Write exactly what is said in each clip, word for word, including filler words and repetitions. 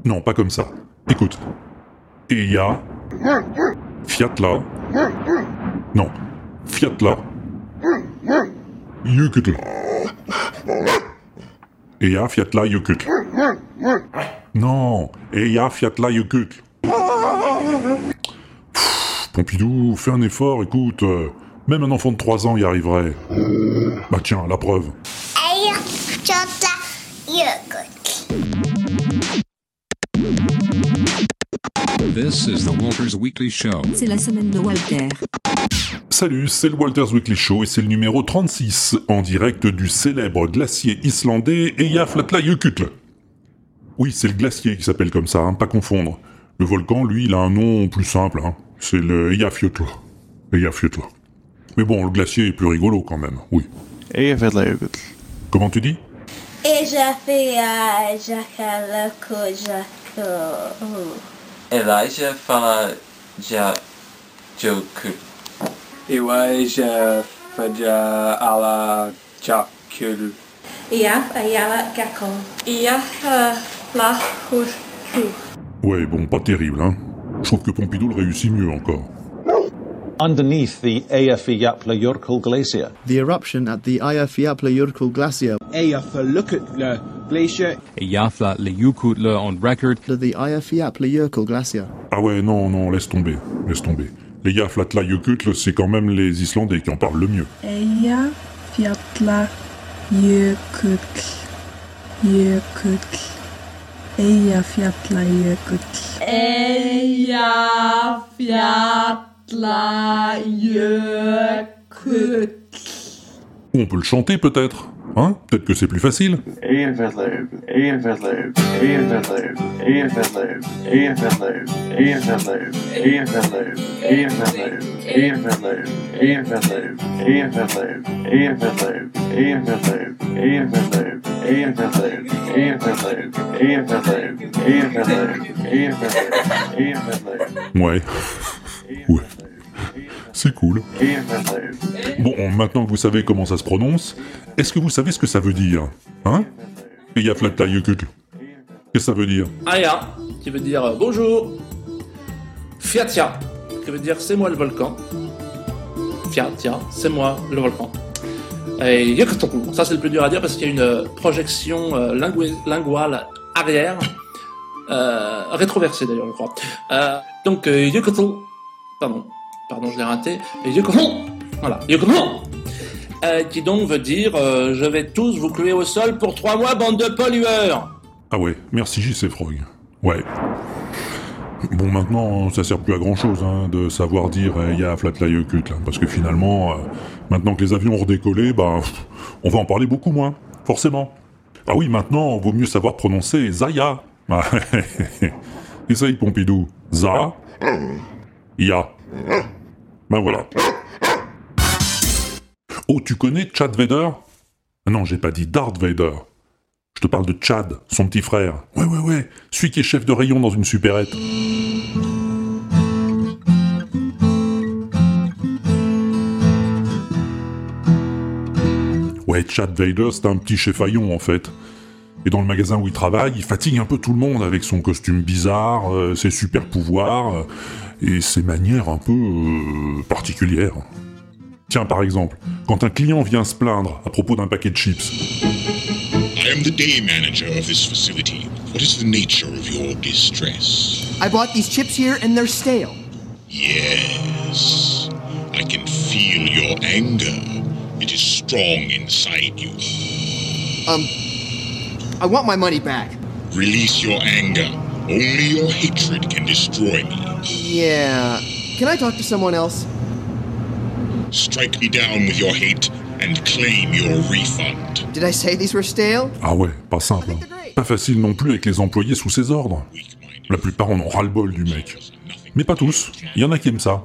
Non, pas comme ça. Écoute. Eya. Fiatla. Non. Fiatla. Yukutl. Eya, Fiatla, Yukutl. Non. Eya, Fiatla, Yukutl. Pompidou, fais un effort, écoute. Euh, même un enfant de trois ans y arriverait. Bah tiens, la preuve. Eya, Fiatla, Yukutl. This is the Walters Weekly Show. C'est la semaine de Walter. Salut, c'est le Walters Weekly Show et c'est le numéro trente-six, en direct du célèbre glacier islandais Eyjafjallajökull. Oui, c'est le glacier qui s'appelle comme ça, hein, pas confondre. Le volcan, lui, il a un nom plus simple, hein. C'est le Eyjafjökull. Eyjafjökull. Mais bon, le glacier est plus rigolo quand même, oui. Eyjafjallajökull. Comment tu dis? Eyjafjallajökull. Eyjafjallajökull. Eyjafjallajökull. Eyjafjallajökull. Ouais, bon, pas terrible, hein. Je trouve que Pompidou le réussit mieux encore. Underneath the Eyjafjallajökull glacier. The eruption at the Eyjafjallajökull glacier. Eyjafjallajökull glacier. Eyjafjallajökull on record. The Eyjafjallajökull glacier. Ah ouais, non, non, laisse tomber, laisse tomber. Les Eyjafjallajökull, c'est quand même les Islandais qui en parlent le mieux. Eyjafjallajökull. Jökull. Eyjafjallajökull. Eyjafjallajökull. On peut le chanter peut-être, hein? Peut-être que c'est plus facile. Eyjafjallajökull. Eyjafjallajökull. Eyjafjallajökull. Eyjafjallajökull. Eyjafjallajökull. Eyjafjallajökull. Eyjafjallajökull. Eyjafjallajökull. Eyjafjallajökull. Eyjafjallajökull. Eyjafjallajökull. Eyjafjallajökull. Eyjafjallajökull. Eyjafjallajökull. Eyjafjallajökull. Eyjafjallajökull. Eyjafjallajökull. Eyjafjallajökull. Ouais. Ouais. C'est cool. Bon, maintenant que vous savez comment ça se prononce, est-ce que vous savez ce que ça veut dire? Hein? Eyjafjallajökull. Qu'est-ce que ça veut dire? Aya, qui veut dire euh, bonjour. Fiatia, qui veut dire c'est moi le volcan. Fiatia, c'est moi le volcan. Et Yukutl, ça c'est le plus dur à dire parce qu'il y a une euh, projection euh, lingu- linguale arrière, euh, rétroversée d'ailleurs, je crois. Euh, donc euh, Yukutl, pardon. Pardon, je l'ai raté. Et Yukutl, voilà, Yukutl, euh, qui donc veut dire euh, je vais tous vous clouer au sol pour trois mois, bande de pollueurs. Ah ouais, merci J C Frog. Ouais. Bon, maintenant, ça sert plus à grand chose, hein, de savoir dire Eyjafjallajökull, hein, parce que finalement, euh, maintenant que les avions ont redécollé, bah, on va en parler beaucoup moins, forcément. Ah oui, maintenant, vaut mieux savoir prononcer Zaya. Ah, essaye, Pompidou. Za. Ya. Ben voilà. Oh, tu connais Chad Vader? Non, j'ai pas dit Darth Vader. Je te parle de Chad, son petit frère. Ouais, ouais, ouais, celui qui est chef de rayon dans une supérette. Ouais, Chad Vader, c'est un petit chef haillon, en fait. Et dans le magasin où il travaille, il fatigue un peu tout le monde avec son costume bizarre, euh, ses super pouvoirs, euh, et ses manières un peu euh, particulières. Tiens, par exemple, quand un client vient se plaindre à propos d'un paquet de chips. I am the day manager of this facility. What is the nature of your distress? I bought these chips here and they're stale. Yes. I can feel your anger. It is strong inside you. Um, I want my money back. Release your anger. Only your hatred can destroy me. Yeah. Can I talk to someone else? Strike me down with your hate and claim your refund. Did I say these were stale? Ah ouais, pas simple. Hein. Pas facile non plus avec les employés sous ses ordres. La plupart en ont ras-le-bol du mec. Mais pas tous. Il y en a qui aiment ça.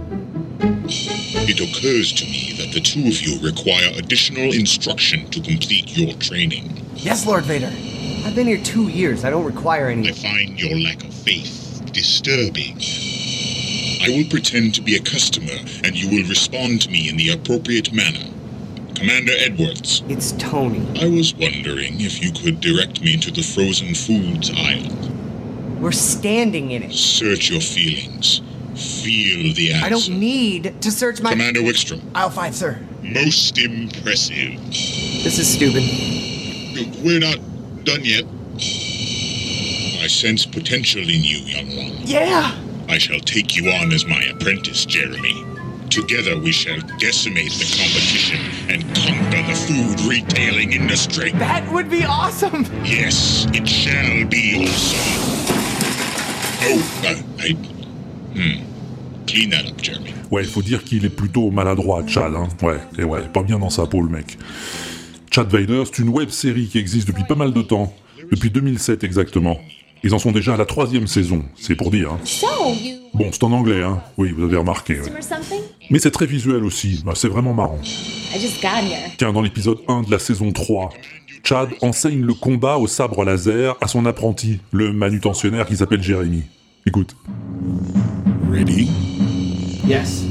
It occurs to me that the two of you require additional instruction to complete your training. Yes, Lord Vader. I've been here two years. I don't require any... I find your lack of faith disturbing. I will pretend to be a customer, and you will respond to me in the appropriate manner. Commander Edwards. It's Tony. I was wondering if you could direct me to the frozen foods aisle. We're standing in it. Search your feelings. Feel the answer. I don't need to search my... Commander Wickstrom. Aisle five, sir. Most impressive. This is stupid. We're not done yet. I sense potential in you, young one. Yeah! I shall take you on as my apprentice, Jeremy. Together we shall decimate the competition and conquer the food retailing industry. That would be awesome! Yes, it shall be also. Oh, uh, I... Hmm. Clean that up, Jeremy. Ouais, il faut dire qu'il est plutôt maladroit, Chad, hein. Ouais, et ouais, pas bien dans sa peau, le mec. Chad Vader, c'est une web-série qui existe depuis pas mal de temps. Depuis deux mille sept, exactement. Ils en sont déjà à la troisième saison, c'est pour dire. Hein. Bon, c'est en anglais, hein. Oui, vous avez remarqué. Ouais. Mais c'est très visuel aussi, bah, c'est vraiment marrant. Tiens, dans l'épisode un de la saison trois, Chad enseigne le combat au sabre laser à son apprenti, le manutentionnaire qui s'appelle Jeremy. Écoute. Ready? Yes.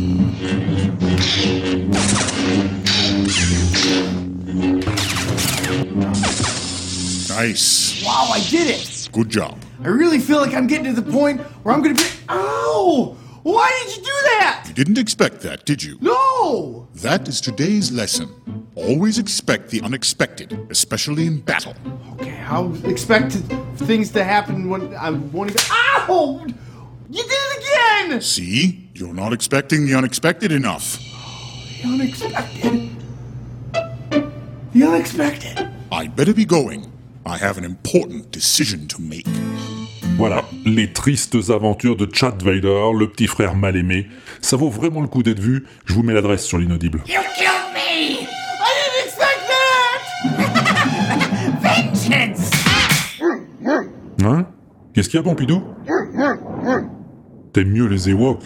Nice. Wow, I did it! Good job. I really feel like I'm getting to the point where I'm gonna be... Ow! Why did you do that? You didn't expect that, did you? No! That is today's lesson. Always expect the unexpected, especially in battle. Okay, I'll expect things to happen when I won't even... Ow! You did it again! See? You're not expecting the unexpected enough. The unexpected. The unexpected. I'd better be going. I have an important decision to make. Voilà, les tristes aventures de Chad Vader, le petit frère mal aimé. Ça vaut vraiment le coup d'être vu, je vous mets l'adresse sur l'inaudible. You killed me! I didn't expect that! Vengeance! Hein? Qu'est-ce qu'il y a, Pompidou? T'aimes mieux les Ewoks?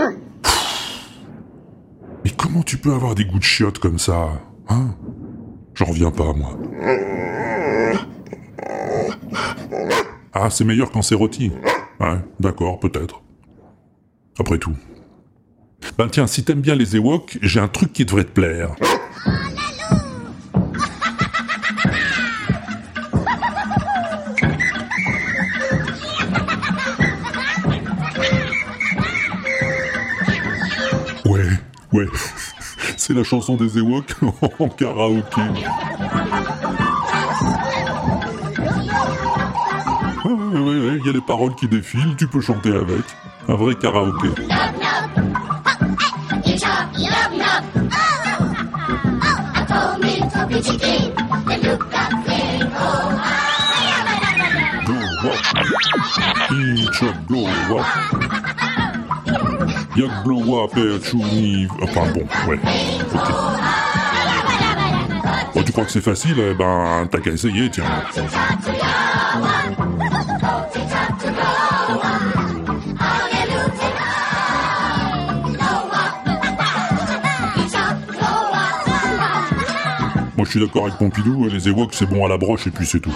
Mais comment tu peux avoir des goûts de chiottes comme ça? Hein? J'en reviens pas, moi. Ah, c'est meilleur quand c'est rôti. Ouais, d'accord, peut-être. Après tout. Ben tiens, si t'aimes bien les Ewoks, j'ai un truc qui devrait te plaire. Ouais, ouais. C'est la chanson des Ewoks en karaoké. Ouais, ouais, ouais, ouais, il y a les paroles qui défilent, tu peux chanter avec. Un vrai karaoké. Blow up. Yak blow up et chouni. Enfin bon, ouais. Ok. Oh, tu crois que c'est facile? Eh ben, t'as qu'à essayer, tiens. Moi, je suis d'accord avec Pompidou, les Ewoks, c'est bon à la broche et puis c'est tout.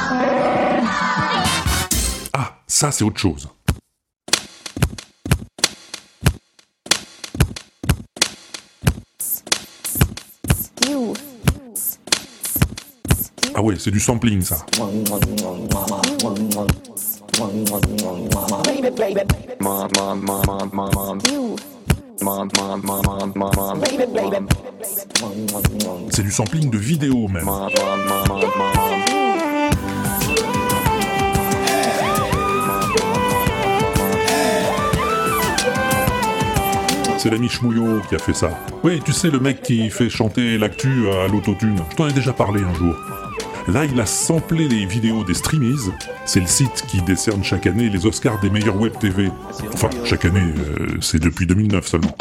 Ah, ça, c'est autre chose. Ah ouais, c'est du sampling, ça. C'est du sampling de vidéo, même. C'est l'ami Schmouillot qui a fait ça. Oui, tu sais, le mec qui fait chanter l'actu à l'autotune. Je t'en ai déjà parlé un jour. Là, il a samplé les vidéos des Streamies. C'est le site qui décerne chaque année les Oscars des meilleurs web T V. Enfin, chaque année, euh, c'est depuis deux mille neuf seulement.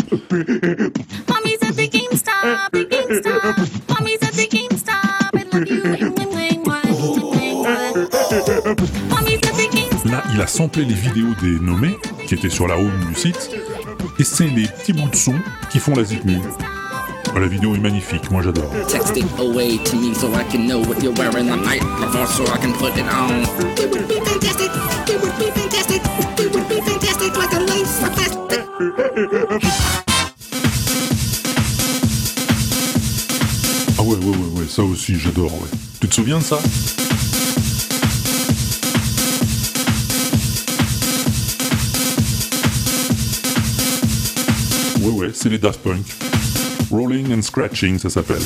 Là, il a samplé les vidéos des nommés, qui étaient sur la home du site, et c'est les petits bouts de son qui font la zipmule. La vidéo est magnifique, moi j'adore. Texting away to me so I can know what you're wearing the night before so I can put it on. It would be fantastic, it would be fantastic, it would be fantastic like a lace of plastic. Ah ouais, ouais, ouais, ouais, ça aussi j'adore, ouais. Tu te souviens de ça? Ouais, ouais, c'est les Daft Punk. Rolling and Scratching, ça s'appelle.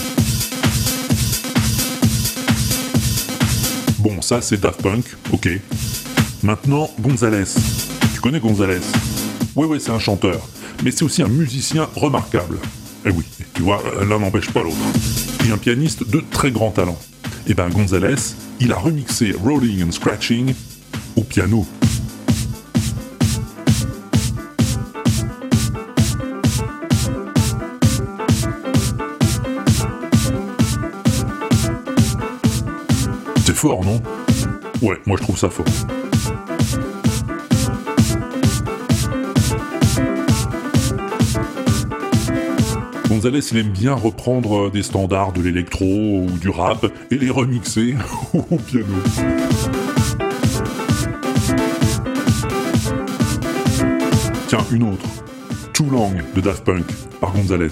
Bon, ça, c'est Daft Punk, ok. Maintenant, Gonzalez. Tu connais Gonzalez? Ouais, ouais, c'est un chanteur. Mais c'est aussi un musicien remarquable. Eh oui, tu vois, l'un n'empêche pas l'autre. Et un pianiste de très grand talent. Et ben, Gonzalez, il a remixé Rolling and Scratching au piano. C'est fort, non? Ouais, moi je trouve ça fort. Gonzalez, il aime bien reprendre des standards de l'électro ou du rap et les remixer au piano. Tiens, une autre. Too Long de Daft Punk par Gonzalez.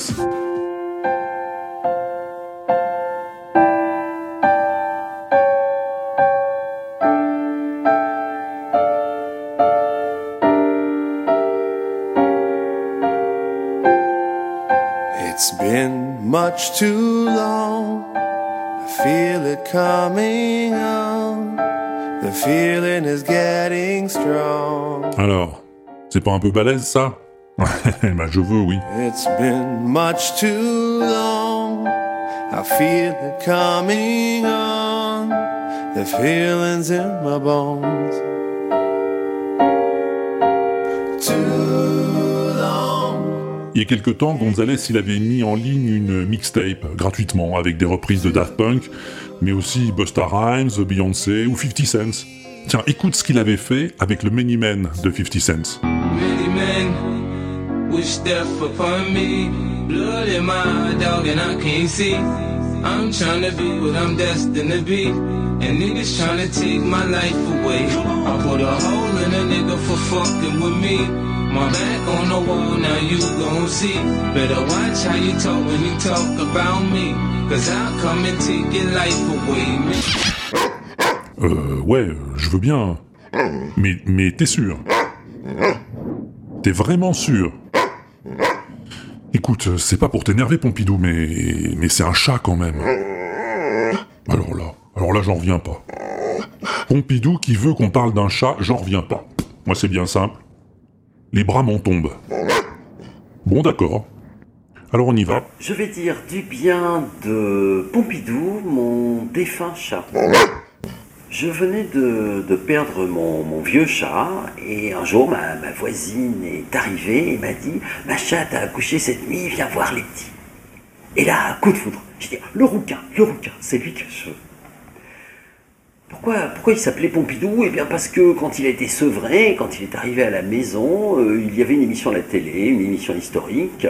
It's been much too long. I feel it coming on. The feeling is getting strong. Alors, c'est pas un peu balèze ça? Bah je veux, oui. It's been much too long. I feel it coming on. The feeling's in my bones. Il y a quelque temps, Gonzalez, il avait mis en ligne une mixtape gratuitement avec des reprises de Daft Punk, mais aussi Busta Rhymes, Beyoncé ou fifty Cent. Tiens, écoute ce qu'il avait fait avec le Many Men de fifty Cent. Many men wish death upon me. Blood in my dog and I can't see. I'm trying to be what I'm destined to be. And niggas trying to take my life away. I put a hole in a nigga for fucking with me. My back on the wall, now you gon' see. Better watch how you talk when you talk about me. Cause I'll come and take your life away. Euh, ouais, je veux bien. Mais, mais t'es sûr? T'es vraiment sûr? Écoute, c'est pas pour t'énerver, Pompidou, mais, mais c'est un chat quand même. Alors là, alors là, j'en reviens pas. Pompidou qui veut qu'on parle d'un chat, j'en reviens pas. Moi, c'est bien simple. Les bras m'en tombent. Bon, d'accord. Alors on y va. Je vais dire du bien de Pompidou, mon défunt chat. Je venais de, de perdre mon, mon vieux chat, et un jour, ma, ma voisine est arrivée et m'a dit « Ma chatte a accouché cette nuit, viens voir les petits. » Et là, coup de foudre. J'ai dit « Le rouquin, le rouquin, c'est lui que je veux. » Pourquoi, pourquoi il s'appelait Pompidou? Eh bien parce que quand il a été sevré, quand il est arrivé à la maison, euh, il y avait une émission à la télé, une émission historique,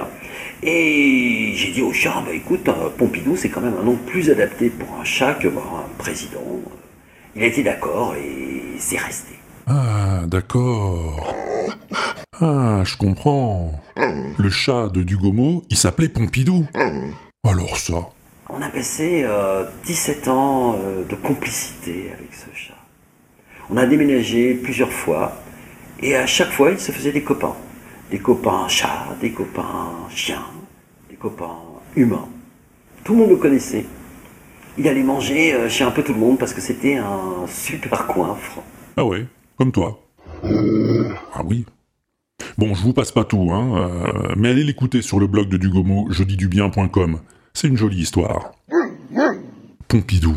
et j'ai dit au chat, bah écoute, euh, Pompidou c'est quand même un nom plus adapté pour un chat que pour un président. Il a été d'accord et c'est resté. Ah, d'accord. Ah, je comprends. Le chat de Dugomo, il s'appelait Pompidou. Alors ça... On a passé euh, dix-sept ans euh, de complicité avec ce chat. On a déménagé plusieurs fois, et à chaque fois, il se faisait des copains. Des copains chats, des copains chiens, des copains humains. Tout le monde le connaissait. Il allait manger euh, chez un peu tout le monde parce que c'était un super coiffre. Ah ouais, comme toi. Ah oui. Bon, je vous passe pas tout, hein, euh, mais allez l'écouter sur le blog de Dugomo, je dis du bien point com. C'est une jolie histoire. Pompidou.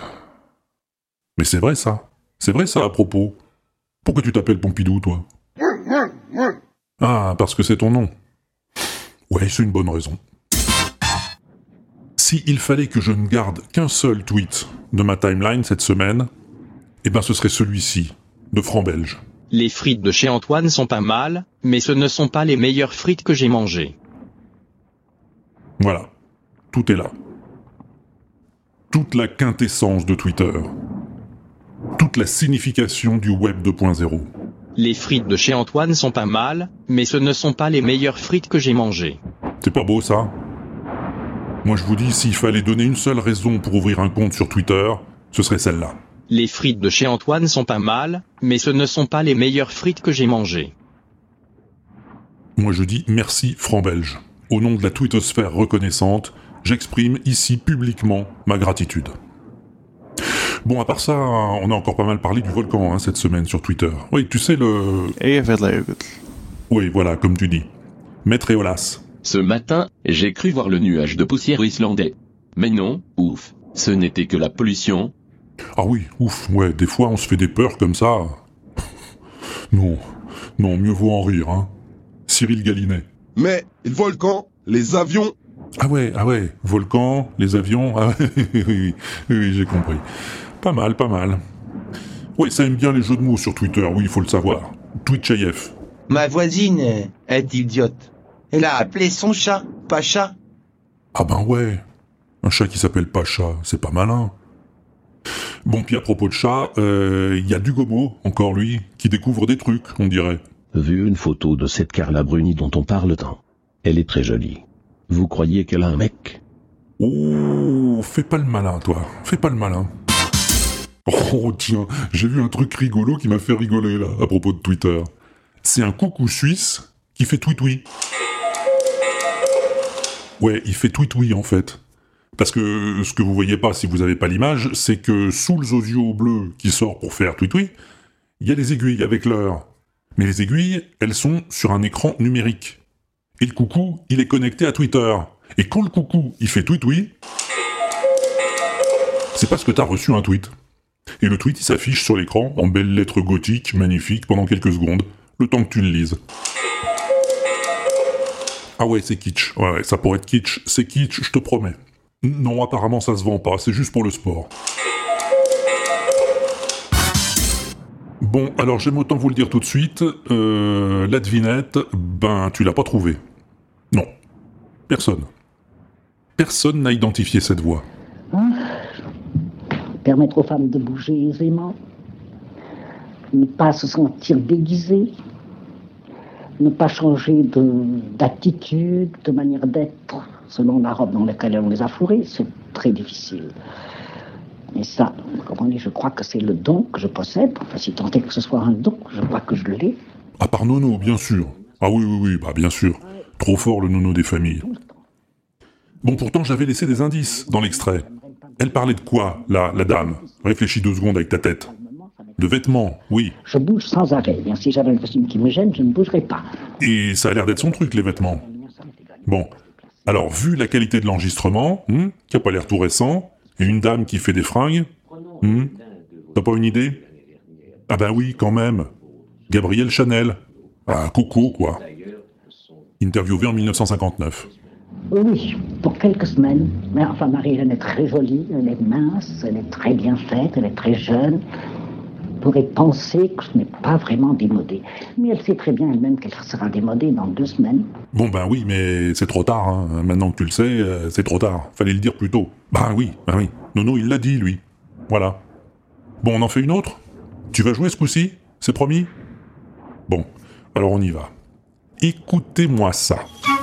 Mais c'est vrai ça. C'est vrai ça à propos. Pourquoi tu t'appelles Pompidou, toi? Ah, parce que c'est ton nom. Ouais, c'est une bonne raison. Si il fallait que je ne garde qu'un seul tweet de ma timeline cette semaine, eh ben ce serait celui-ci, de Franc Belge. Les frites de chez Antoine sont pas mal, mais ce ne sont pas les meilleures frites que j'ai mangées. Voilà. Tout est là. Toute la quintessence de Twitter. Toute la signification du web deux point zéro. Les frites de chez Antoine sont pas mal, mais ce ne sont pas les meilleures frites que j'ai mangées. C'est pas beau ça? Moi je vous dis, s'il fallait donner une seule raison pour ouvrir un compte sur Twitter, ce serait celle-là. Les frites de chez Antoine sont pas mal, mais ce ne sont pas les meilleures frites que j'ai mangées. Moi je dis merci franc belge. Au nom de la twittosphère reconnaissante, j'exprime ici publiquement ma gratitude. Bon, à part ça, on a encore pas mal parlé du volcan hein, cette semaine sur Twitter. Oui, tu sais le... Oui, voilà, comme tu dis. Maître Eolas. Ce matin, j'ai cru voir le nuage de poussière islandais. Mais non, ouf, ce n'était que la pollution. Ah oui, ouf, ouais, des fois on se fait des peurs comme ça. Non, non, mieux vaut en rire, hein. Cyril Galinet. Mais, le volcan, les avions... Ah ouais, ah ouais, volcan, les avions, ah ouais, oui, oui, oui, j'ai compris. Pas mal, pas mal. Oui, ça aime bien les jeux de mots sur Twitter, oui, il faut le savoir. Twitch A F. Ma voisine est idiote. Elle a appelé son chat Pacha. Ah ben ouais, un chat qui s'appelle Pacha, c'est pas malin. Bon, puis à propos de chat, il euh, y a Dugomo, encore lui, qui découvre des trucs, on dirait. Vu une photo de cette Carla Bruni dont on parle tant. Elle est très jolie. Vous croyez qu'elle a un mec? Oh, fais pas le malin, toi. Fais pas le malin. Oh, tiens, j'ai vu un truc rigolo qui m'a fait rigoler, là, à propos de Twitter. C'est un coucou suisse qui fait tweet-oui. Ouais, il fait tweet-oui, en fait. Parce que ce que vous voyez pas si vous avez pas l'image, c'est que sous le zozio bleu qui sort pour faire tweet-oui, il y a les aiguilles avec l'heure. Mais les aiguilles, elles sont sur un écran numérique. Et le coucou, il est connecté à Twitter. Et quand le coucou, il fait tweet-oui, c'est parce que t'as reçu un tweet. Et le tweet, il s'affiche sur l'écran en belles lettres gothiques, magnifiques, pendant quelques secondes, le temps que tu le lises. Ah ouais, c'est kitsch. Ouais, ouais, ça pourrait être kitsch. C'est kitsch, je te promets. Non, apparemment, ça se vend pas. C'est juste pour le sport. Bon, alors j'aime autant vous le dire tout de suite. Euh, la devinette, ben, tu l'as pas trouvée. Non. Personne. Personne n'a identifié cette voix. Hein? Permettre aux femmes de bouger aisément, ne pas se sentir déguisées, ne pas changer de, d'attitude, de manière d'être, selon la robe dans laquelle on les a fourrées, c'est très difficile. Et ça, comme on dit, je crois que c'est le don que je possède, enfin si tant est que ce soit un don, je crois que je l'ai. À part Nono, bien sûr. Ah oui, oui, oui, bah bien sûr. Trop fort le Nono des familles. Bon, pourtant j'avais laissé des indices dans l'extrait. Elle parlait de quoi, là, la dame? Réfléchis deux secondes avec ta tête. De vêtements, oui. Je bouge sans arrêt. Bien, si j'avais un costume qui me gêne, je ne bougerais pas. Et ça a l'air d'être son truc, les vêtements. Bon. Alors, vu la qualité de l'enregistrement, hmm, qui a pas l'air tout récent, et une dame qui fait des fringues, hmm, t'as pas une idée? Ah ben oui, quand même. Gabrielle Chanel. Ah, Coco, quoi. Interviewée en dix-neuf cent cinquanteneuf. Oui, pour quelques semaines. Mais enfin, Marie-Hélène est très jolie, elle est mince, elle est très bien faite, elle est très jeune. On pourrait penser que ce n'est pas vraiment démodé. Mais elle sait très bien elle-même qu'elle sera démodée dans deux semaines. Bon ben oui, mais c'est trop tard, hein. Maintenant que tu le sais, euh, c'est trop tard. Fallait le dire plus tôt. Ben oui, ben oui. Nono, il l'a dit, lui. Voilà. Bon, on en fait une autre? Tu vas jouer ce coup-ci? C'est promis? Bon, alors on y va. Écoutez-moi ça.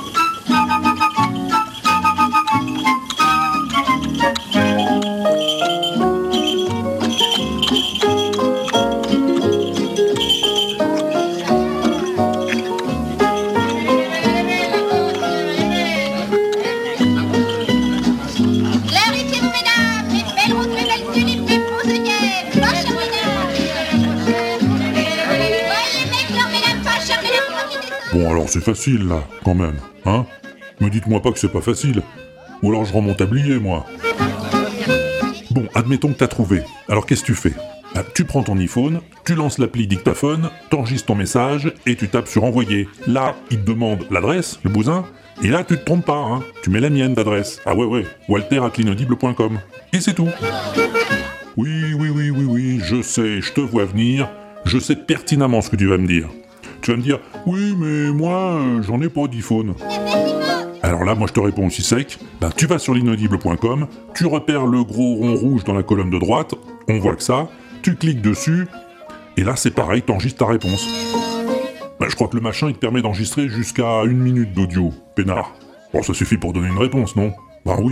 Bon, alors c'est facile, là, quand même, hein? Me dites-moi pas que c'est pas facile. Ou alors je remonte à blier, moi. Bon, admettons que t'as trouvé. Alors qu'est-ce que tu fais? Ah, tu prends ton iPhone, tu lances l'appli dictaphone, t'enregistres ton message, et tu tapes sur envoyer. Là, il te demande l'adresse, le bousin, et là, tu te trompes pas, hein? Tu mets la mienne d'adresse. Ah ouais, ouais, walter arobase l'inaudible point com. Et c'est tout. Oui, oui, oui, oui, oui, je sais, je te vois venir, je sais pertinemment ce que tu vas me dire. Tu vas me dire, oui, mais moi, euh, j'en ai pas d'iPhone. Alors là, moi, je te réponds aussi sec. Ben, tu vas sur l'inaudible point com, tu repères le gros rond rouge dans la colonne de droite, on voit que ça, tu cliques dessus, et là, c'est pareil, t'enregistres ta réponse. Ben, je crois que le machin, il te permet d'enregistrer jusqu'à une minute d'audio, peinard. Bon, ça suffit pour donner une réponse, non? Ben oui.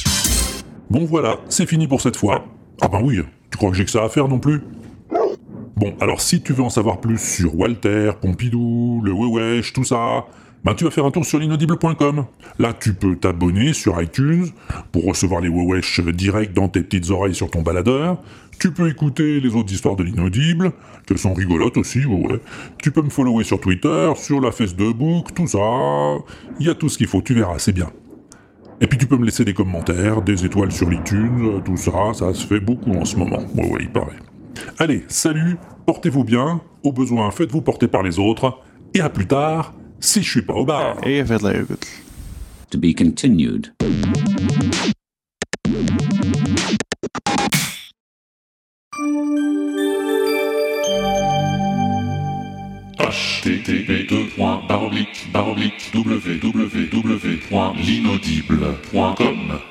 Bon, voilà, c'est fini pour cette fois. Ah ben oui, tu crois que j'ai que ça à faire non plus? Bon, alors si tu veux en savoir plus sur Walter, Pompidou, le Wewesh, tout ça, ben tu vas faire un tour sur l'inaudible point com. Là, tu peux t'abonner sur iTunes pour recevoir les Wewesh direct dans tes petites oreilles sur ton baladeur. Tu peux écouter les autres histoires de l'inaudible, qu'elles sont rigolotes aussi, ouais, ouais. Tu peux me follower sur Twitter, sur la Facebook, tout ça. Il y a tout ce qu'il faut, tu verras, c'est bien. Et puis tu peux me laisser des commentaires, des étoiles sur l'iTunes, tout ça, ça se fait beaucoup en ce moment. Ouais, ouais, il paraît. Allez, salut, portez-vous bien, au besoin, faites-vous porter par les autres, et à plus tard, si je suis pas au bar. To be continued. H T T P deux points barre oblique barre oblique w w w point l'inaudible point com